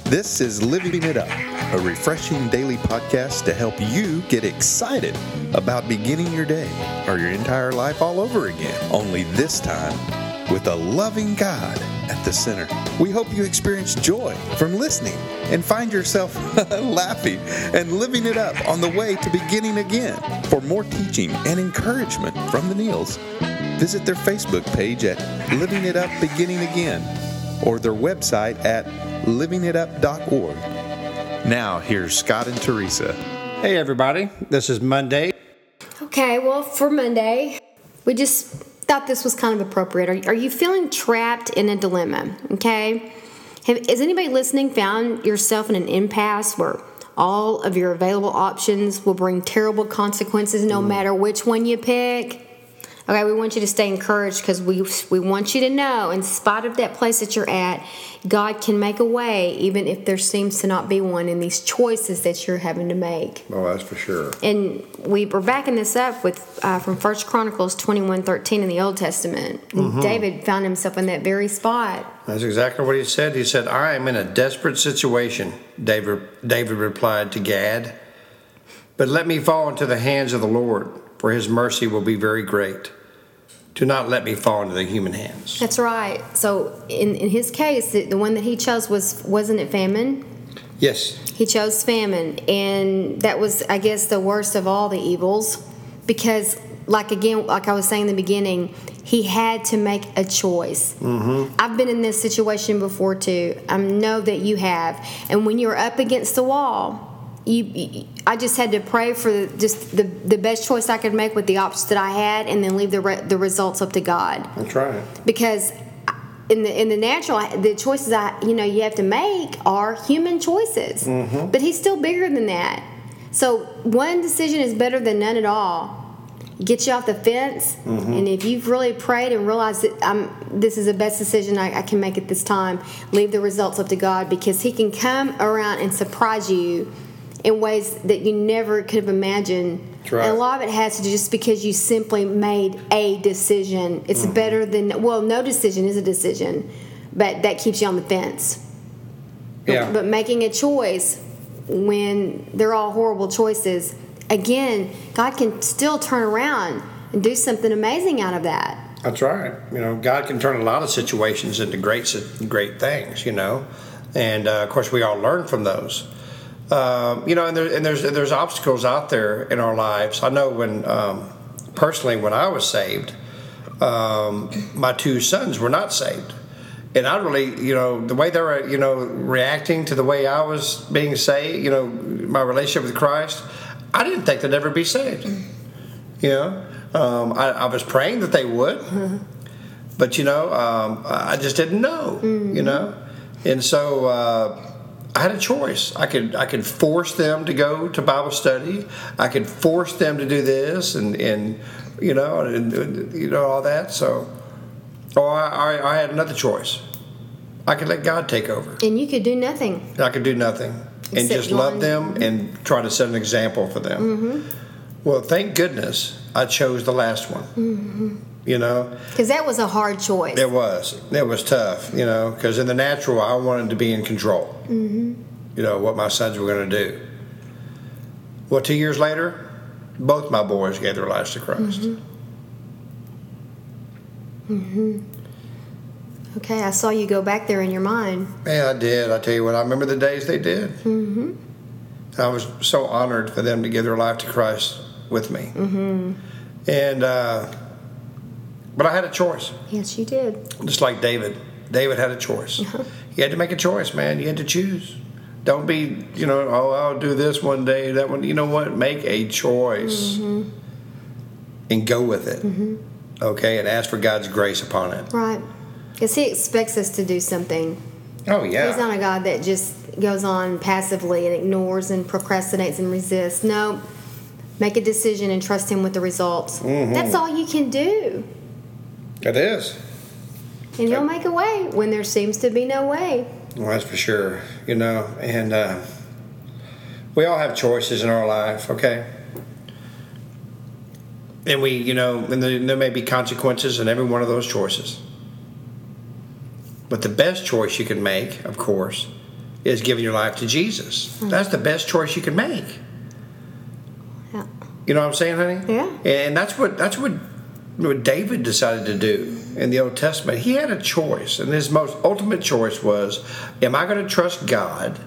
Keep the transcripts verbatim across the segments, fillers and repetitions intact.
This is Living It Up, a refreshing daily podcast to help you get excited about beginning your day or your entire life all over again, only this time with a loving God at the center. We hope you experience joy from listening and find yourself laughing and living it up on the way to beginning again. For more teaching and encouragement from the Neils, visit their Facebook page at Living It Up Beginning Again or their website at living it up dot org. Now, here's Scott and Teresa. Hey, everybody. This is Monday. Okay, well, for Monday, we just thought this was kind of appropriate. Are, are you feeling trapped in a dilemma? Okay? Have, has anybody listening found yourself in an impasse where all of your available options will bring terrible consequences no mm. matter which one you pick? Okay, we want you to stay encouraged because we we want you to know, in spite of that place that you're at, God can make a way, even if there seems to not be one in these choices that you're having to make. Oh, that's for sure. And we were backing this up with uh, from First Chronicles twenty-one thirteen in the Old Testament. Mm-hmm. David found himself in that very spot. That's exactly what he said. He said, "I am in a desperate situation," David, David replied to Gad. "But let me fall into the hands of the Lord, for his mercy will be very great. Do not let me fall into the human hands." That's right. So in, in his case, the, the one that he chose was, wasn't it famine? Yes. He chose famine. And that was, I guess, the worst of all the evils. Because, like again, like I was saying in the beginning, he had to make a choice. Mm-hmm. I've been in this situation before, too. I know that you have. And when you're up against the wall, You, you, I just had to pray for the, just the, the best choice I could make with the options that I had, and then leave the re, the results up to God. That's right. Because in the in the natural, the choices I you know you have to make are human choices. Mm-hmm. But He's still bigger than that. So one decision is better than none at all. Get you off the fence, mm-hmm. and if you've really prayed and realized that I'm, this is the best decision I, I can make at this time, leave the results up to God, because He can come around and surprise you in ways that you never could have imagined. Right. And a lot of it has to do just because you simply made a decision. It's mm-hmm. better than, well, no decision is a decision, but that keeps you on the fence. Yeah. But, but making a choice when they're all horrible choices, again, God can still turn around and do something amazing out of that. That's right. You know, God can turn a lot of situations into great, great things, you know. And, uh, of course, we all learn from those. Um, you know, and, there, and there's and there's obstacles out there in our lives. I know when, um, personally, when I was saved, um, my two sons were not saved. And I really, you know, the way they were, you know, reacting to the way I was being saved, you know, my relationship with Christ, I didn't think they'd ever be saved. You know, um, I, I was praying that they would. Mm-hmm. But, you know, um, I just didn't know, mm-hmm. you know. And so... Uh, I had a choice. I could I could force them to go to Bible study. I could force them to do this, and, and you know, and, and you know all that. So, or I, I had another choice. I could let God take over, and you could do nothing. I could do nothing, and Except just love them and try to set an example for them. Mm-hmm. Well, thank goodness I chose the last one. Mm-hmm. You know, because that was a hard choice. It was. It was tough. You know, because in the natural, I wanted to be in control. Mm-hmm. You know what my sons were going to do. Well, two years later, both my boys gave their lives to Christ. Mm-hmm. Mm-hmm. Okay, I saw you go back there in your mind. Yeah, I did. I tell you what, I remember the days they did. Mm-hmm. I was so honored for them to give their life to Christ with me. Mm-hmm. And. Uh, But I had a choice. Yes, you did. Just like David. David had a choice. Uh-huh. He had to make a choice, man. You had to choose. Don't be, you know, oh, I'll do this one day, that one. You know what? Make a choice. Mm-hmm. And go with it. Mm-hmm. Okay? And ask for God's grace upon it. Right. Because He expects us to do something. Oh, yeah. He's not a God that just goes on passively and ignores and procrastinates and resists. No. Make a decision and trust Him with the results. Mm-hmm. That's all you can do. It is. And He'll make a way when there seems to be no way. Well, that's for sure. You know, and uh, we all have choices in our life, okay? And we, you know, and there may be consequences in every one of those choices. But the best choice you can make, of course, is giving your life to Jesus. That's the best choice you can make. Yeah. You know what I'm saying, honey? Yeah. And that's what that's what, what David decided to do in the Old Testament. He had a choice, and his most ultimate choice was, am I going to trust God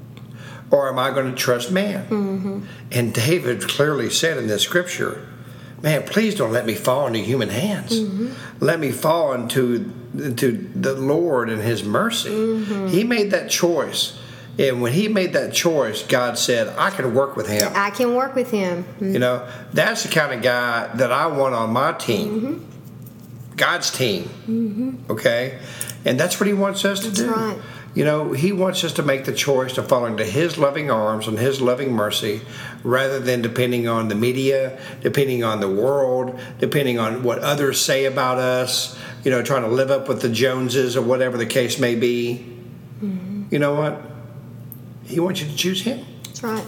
or am I going to trust man? Mm-hmm. And David clearly said in this scripture, man, please don't let me fall into human hands. Mm-hmm. Let me fall into, into the Lord and his mercy. Mm-hmm. He made that choice. And when he made that choice, God said, I can work with him. I can work with him. Mm-hmm. You know, that's the kind of guy that I want on my team. Mm-hmm. God's team. Mm-hmm. Okay? And that's what he wants us to that's do. Right. You know, he wants us to make the choice to fall into his loving arms and his loving mercy rather than depending on the media, depending on the world, depending on what others say about us, you know, trying to live up with the Joneses or whatever the case may be. Mm-hmm. You know what? He wants you to choose him. That's right.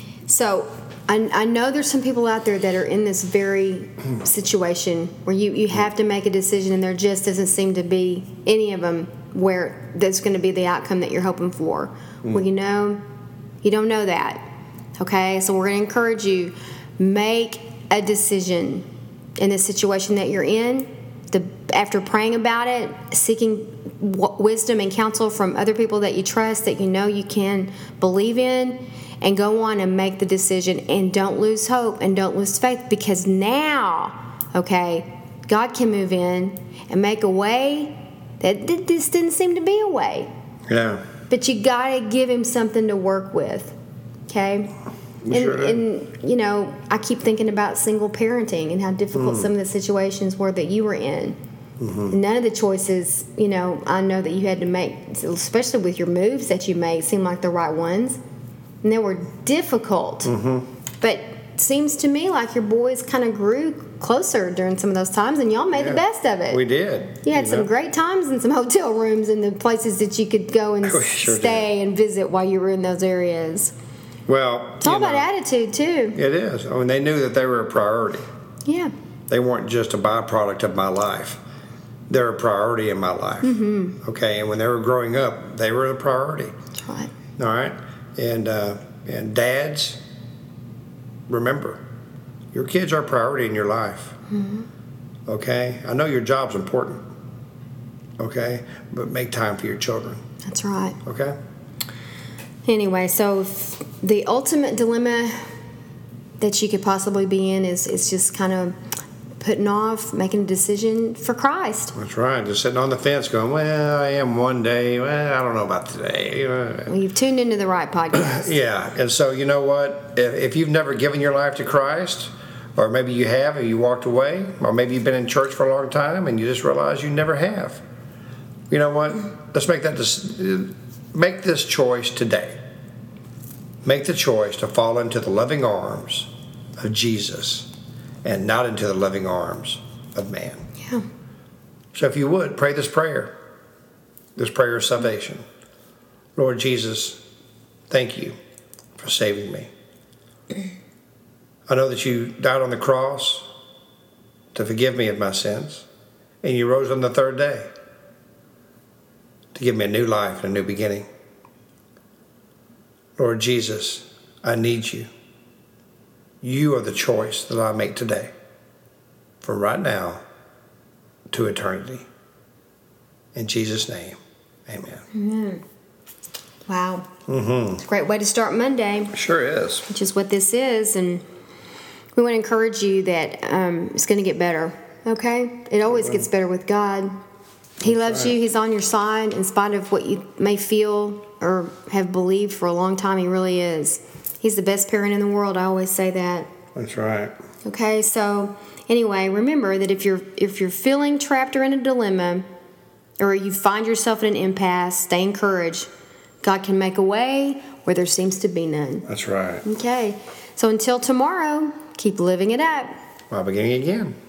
So I, I know there's some people out there that are in this very situation where you, you have to make a decision and there just doesn't seem to be any of them where that's going to be the outcome that you're hoping for. Mm. Well, you know, you don't know that. Okay? So we're going to encourage you, make a decision in the situation that you're in. The, after praying about it, seeking w- wisdom and counsel from other people that you trust, that you know you can believe in, and go on and make the decision. And don't lose hope and don't lose faith, because now, okay, God can move in and make a way that this didn't seem to be a way. Yeah. But you got to give him something to work with, okay? And, sure and, you know, I keep thinking about single parenting and how difficult mm. some of the situations were that you were in. Mm-hmm. None of the choices, you know, I know that you had to make, especially with your moves that you made, seemed like the right ones. And they were difficult. Mm-hmm. But it seems to me like your boys kind of grew closer during some of those times, and y'all made yeah, the best of it. We did. You had you some know? great times in some hotel rooms and the places that you could go and sure stay did. and visit while you were in those areas. Well, it's all about know, attitude, too. It is. I mean, they knew that they were a priority. Yeah. They weren't just a byproduct of my life. They're a priority in my life. Mm-hmm. Okay, and when they were growing up, they were a priority. That's right. All right? And, uh, and dads, remember, your kids are a priority in your life. Mm-hmm. Okay? I know your job's important. Okay? But make time for your children. That's right. Okay? Anyway, so the ultimate dilemma that you could possibly be in is, is just kind of putting off making a decision for Christ. That's right. Just sitting on the fence going, well, I am one day. Well, I don't know about today. Well, you've tuned into the right podcast. Yeah. And so, you know what? If, if you've never given your life to Christ, or maybe you have and you walked away, or maybe you've been in church for a long time and you just realize you never have. You know what? Let's make that dis- make this choice today. Make the choice to fall into the loving arms of Jesus and not into the loving arms of man. Yeah. So if you would, pray this prayer, this prayer of salvation. Lord Jesus, thank you for saving me. I know that you died on the cross to forgive me of my sins, and you rose on the third day to give me a new life and a new beginning. Lord Jesus, I need you. You are the choice that I make today, from right now to eternity. In Jesus' name, amen. Amen. Wow. Mm-hmm. It's a great way to start Monday. Sure is. Which is what this is. And we want to encourage you that um, it's going to get better, okay? It always right. gets better with God. He That's loves right. you. He's on your side in spite of what you may feel or have believed for a long time. He really is. He's the best parent in the world. I always say that. That's right. Okay, so anyway, remember that if you're if you're feeling trapped or in a dilemma, or you find yourself in an impasse, stay encouraged. God can make a way where there seems to be none. That's right. Okay, so until tomorrow, keep living it up While beginning again.